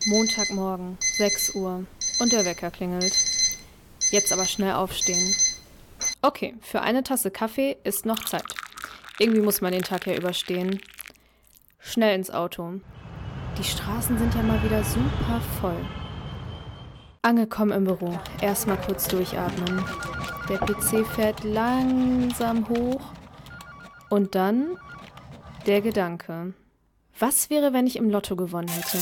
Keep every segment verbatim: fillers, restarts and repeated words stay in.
Montagmorgen, sechs Uhr und der Wecker klingelt. Jetzt aber schnell aufstehen. Okay, für eine Tasse Kaffee ist noch Zeit. Irgendwie muss man den Tag ja überstehen. Schnell ins Auto. Die Straßen sind ja mal wieder super voll. Angekommen im Büro, erstmal kurz durchatmen. Der P C fährt langsam hoch. Und dann der Gedanke. Was wäre, wenn ich im Lotto gewonnen hätte?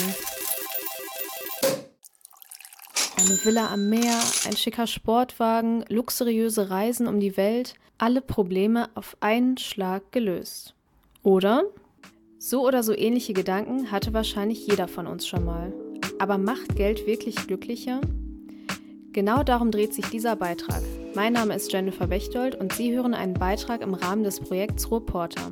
Eine Villa am Meer, ein schicker Sportwagen, luxuriöse Reisen um die Welt, alle Probleme auf einen Schlag gelöst. Oder? So oder so ähnliche Gedanken hatte wahrscheinlich jeder von uns schon mal. Aber macht Geld wirklich glücklicher? Genau darum dreht sich dieser Beitrag. Mein Name ist Jennifer Bechtold und Sie hören einen Beitrag im Rahmen des Projekts Reporter.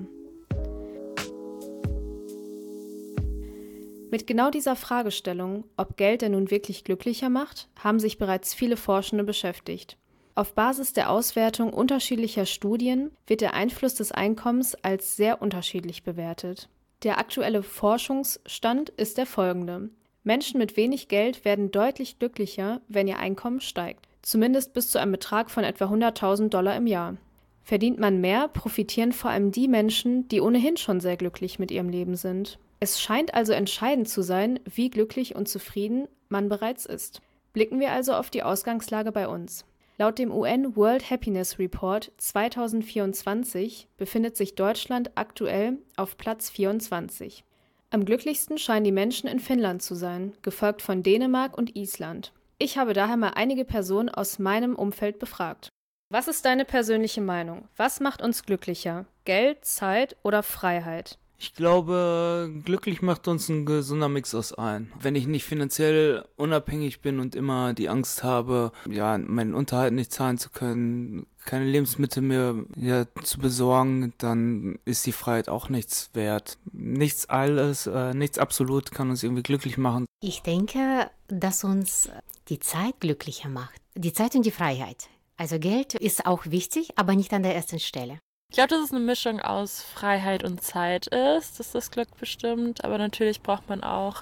Mit genau dieser Fragestellung, ob Geld denn nun wirklich glücklicher macht, haben sich bereits viele Forschende beschäftigt. Auf Basis der Auswertung unterschiedlicher Studien wird der Einfluss des Einkommens als sehr unterschiedlich bewertet. Der aktuelle Forschungsstand ist der folgende. Menschen mit wenig Geld werden deutlich glücklicher, wenn ihr Einkommen steigt, zumindest bis zu einem Betrag von etwa hunderttausend Dollar im Jahr. Verdient man mehr, profitieren vor allem die Menschen, die ohnehin schon sehr glücklich mit ihrem Leben sind. Es scheint also entscheidend zu sein, wie glücklich und zufrieden man bereits ist. Blicken wir also auf die Ausgangslage bei uns. Laut dem U N World Happiness Report zweitausendvierundzwanzig befindet sich Deutschland aktuell auf Platz vierundzwanzig. Am glücklichsten scheinen die Menschen in Finnland zu sein, gefolgt von Dänemark und Island. Ich habe daher mal einige Personen aus meinem Umfeld befragt. Was ist deine persönliche Meinung? Was macht uns glücklicher? Geld, Zeit oder Freiheit? Ich glaube, glücklich macht uns ein gesunder Mix aus allen. Wenn ich nicht finanziell unabhängig bin und immer die Angst habe, ja, meinen Unterhalt nicht zahlen zu können, keine Lebensmittel mehr ja, zu besorgen, dann ist die Freiheit auch nichts wert. Nichts alles, äh, nichts absolut kann uns irgendwie glücklich machen. Ich denke, dass uns die Zeit glücklicher macht. Die Zeit und die Freiheit. Also Geld ist auch wichtig, aber nicht an der ersten Stelle. Ich glaube, dass es eine Mischung aus Freiheit und Zeit ist, dass das Glück bestimmt. Aber natürlich braucht man auch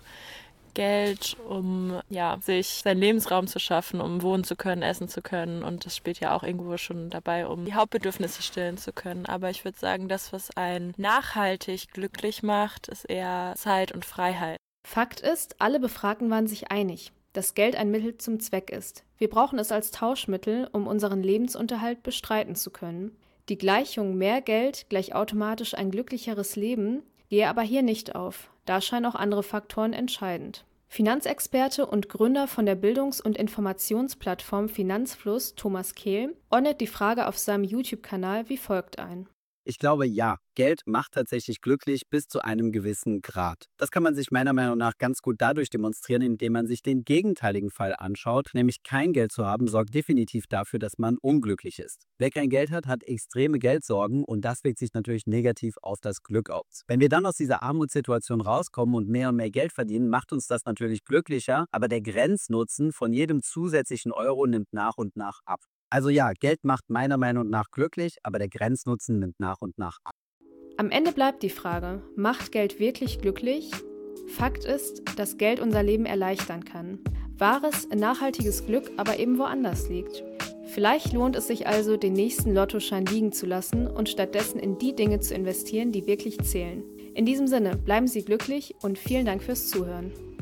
Geld, um ja, sich seinen Lebensraum zu schaffen, um wohnen zu können, essen zu können. Und das spielt ja auch irgendwo schon dabei, um die Hauptbedürfnisse stillen zu können. Aber ich würde sagen, das, was einen nachhaltig glücklich macht, ist eher Zeit und Freiheit. Fakt ist, alle Befragten waren sich einig, dass Geld ein Mittel zum Zweck ist. Wir brauchen es als Tauschmittel, um unseren Lebensunterhalt bestreiten zu können. Die Gleichung mehr Geld gleich automatisch ein glücklicheres Leben gehe aber hier nicht auf. Da scheinen auch andere Faktoren entscheidend. Finanzexperte und Gründer von der Bildungs- und Informationsplattform Finanzfluss, Thomas Kehl, ordnet die Frage auf seinem YouTube-Kanal wie folgt ein. Ich glaube, ja, Geld macht tatsächlich glücklich bis zu einem gewissen Grad. Das kann man sich meiner Meinung nach ganz gut dadurch demonstrieren, indem man sich den gegenteiligen Fall anschaut, nämlich kein Geld zu haben, sorgt definitiv dafür, dass man unglücklich ist. Wer kein Geld hat, hat extreme Geldsorgen und das wirkt sich natürlich negativ auf das Glück aus. Wenn wir dann aus dieser Armutssituation rauskommen und mehr und mehr Geld verdienen, macht uns das natürlich glücklicher, aber der Grenznutzen von jedem zusätzlichen Euro nimmt nach und nach ab. Also ja, Geld macht meiner Meinung nach glücklich, aber der Grenznutzen nimmt nach und nach ab. Am Ende bleibt die Frage, macht Geld wirklich glücklich? Fakt ist, dass Geld unser Leben erleichtern kann. Wahres, nachhaltiges Glück aber eben woanders liegt. Vielleicht lohnt es sich also, den nächsten Lottoschein liegen zu lassen und stattdessen in die Dinge zu investieren, die wirklich zählen. In diesem Sinne, bleiben Sie glücklich und vielen Dank fürs Zuhören.